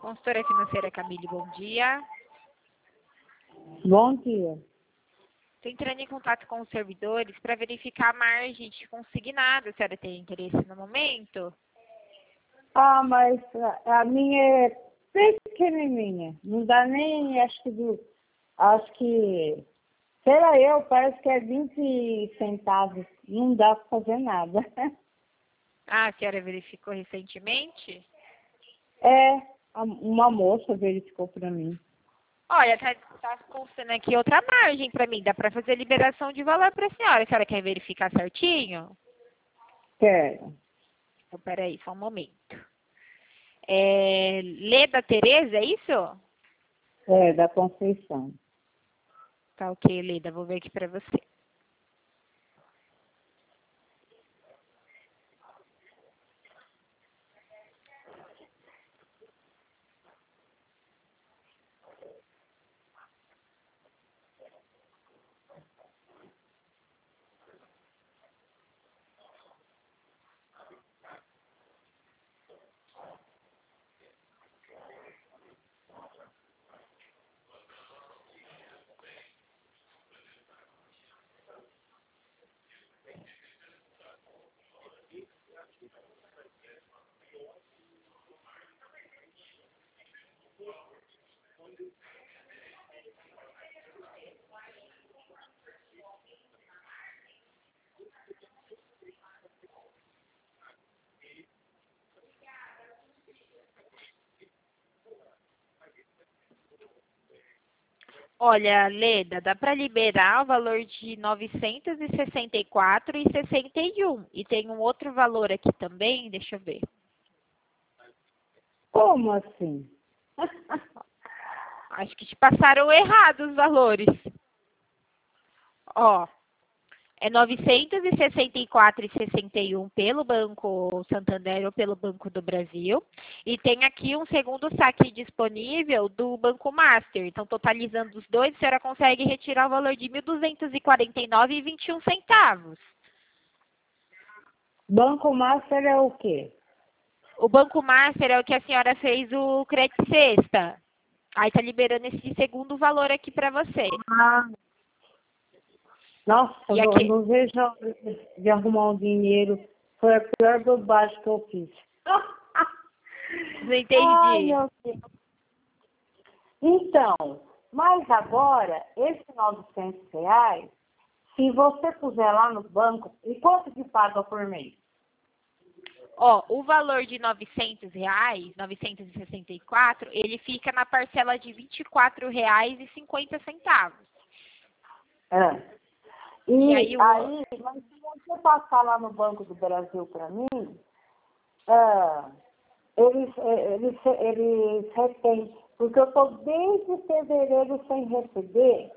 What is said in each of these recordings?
Consultora financeira Camille, bom dia. Bom dia. Estou entrando em contato com os servidores para verificar a margem de consignado. A senhora tem interesse no momento? Ah, mas a minha é bem pequenininha. Não dá nem, acho que, sei lá eu, parece que é 20 centavos. Não dá para fazer nada. Ah, a senhora verificou recentemente? Uma moça verificou para mim. Olha, tá constando aqui outra margem para mim. Dá para fazer liberação de valor para a senhora. A senhora quer verificar certinho? Quero. Então, peraí, só um momento. Leda Tereza, é isso? Da Conceição. Tá ok, Leda. Vou ver aqui para você. Olha, Leda, dá para liberar o valor de R$ 964,61. E tem um outro valor aqui também, deixa eu ver. Como assim? Acho que te passaram errado os valores. Ó, é R$ 964,61 pelo Banco Santander ou pelo Banco do Brasil. E tem aqui um segundo saque disponível do Banco Master. Então, totalizando os dois, a senhora consegue retirar o valor de R$ 1.249,21. Banco Master é o quê? O Banco Master é o que a senhora fez o crédito sexta. Aí tá liberando esse segundo valor aqui para você. Ah, nossa, E eu aqui, não vejo de arrumar um dinheiro. Foi a pior bobagem que eu fiz. não Ai, entendi. meu Deus. Então, mas agora, esse R$ 900, se você puser lá no banco, e quanto que paga por mês? Ó, o valor de R$ 900, 964, ele fica na parcela de R$ 24,50. É. E E aí, mas se você passar lá no Banco do Brasil para mim, ah, eles retêm, porque eu estou desde fevereiro sem receber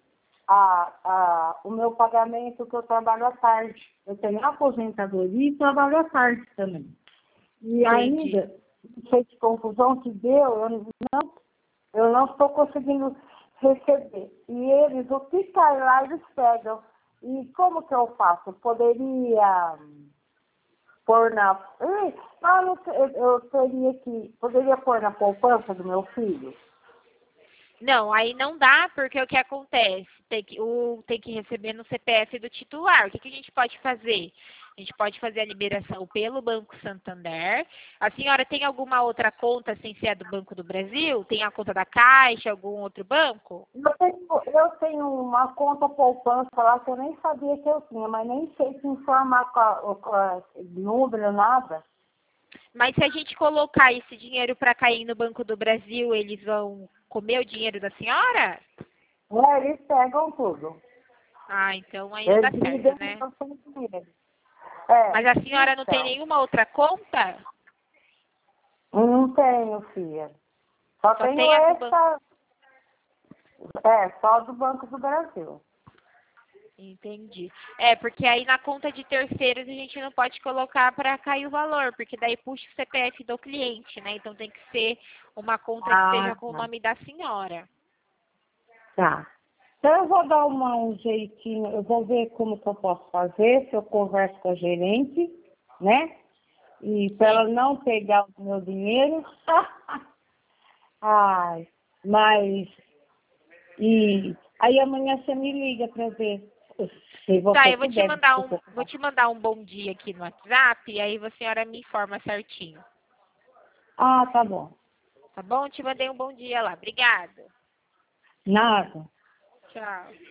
o meu pagamento que eu trabalho à tarde. Eu tenho aposentadoria e trabalho à tarde também. E entendi. ainda, não sei que confusão que deu, eu não estou conseguindo receber. E eles, o que cai lá, eles pegam. E como que eu faço? Eu poderia pôr na... Poderia pôr na poupança do meu filho? Não, aí não dá, porque o que acontece? Tem que receber no CPF do titular. O que a gente pode fazer? A gente pode fazer a liberação pelo Banco Santander. A senhora tem alguma outra conta sem ser a do Banco do Brasil? Tem a conta da Caixa, algum outro banco? Eu tenho uma conta poupança lá que eu nem sabia que eu tinha, mas nem sei se informar com a número, nada. Mas se a gente colocar esse dinheiro para cair no Banco do Brasil, eles vão comer o dinheiro da senhora? Eles pegam tudo. Ah, então aí não dá Eles me certo, dão né? bastante dinheiro. Mas a senhora não tem Então, nenhuma outra conta? não tenho, filha. Só Só tenho tem a do banco. só do Banco do Brasil. Entendi. Porque aí na conta de terceiros a gente não pode colocar para cair o valor, porque daí puxa o CPF do cliente, né? Então tem que ser uma conta que esteja com o Tá. nome da senhora. Tá. Então eu vou dar um jeitinho, eu vou ver como que eu posso fazer, se eu converso com a gerente, né? E para ela Sim. não pegar o meu dinheiro. Ai, mas... E aí amanhã você me liga para ver se Tá, você eu puder. vou te mandar um bom dia aqui no WhatsApp e aí a senhora me informa certinho. Ah, tá bom. Tá bom? Te mandei um bom dia lá. Obrigada. Nada. Tchau.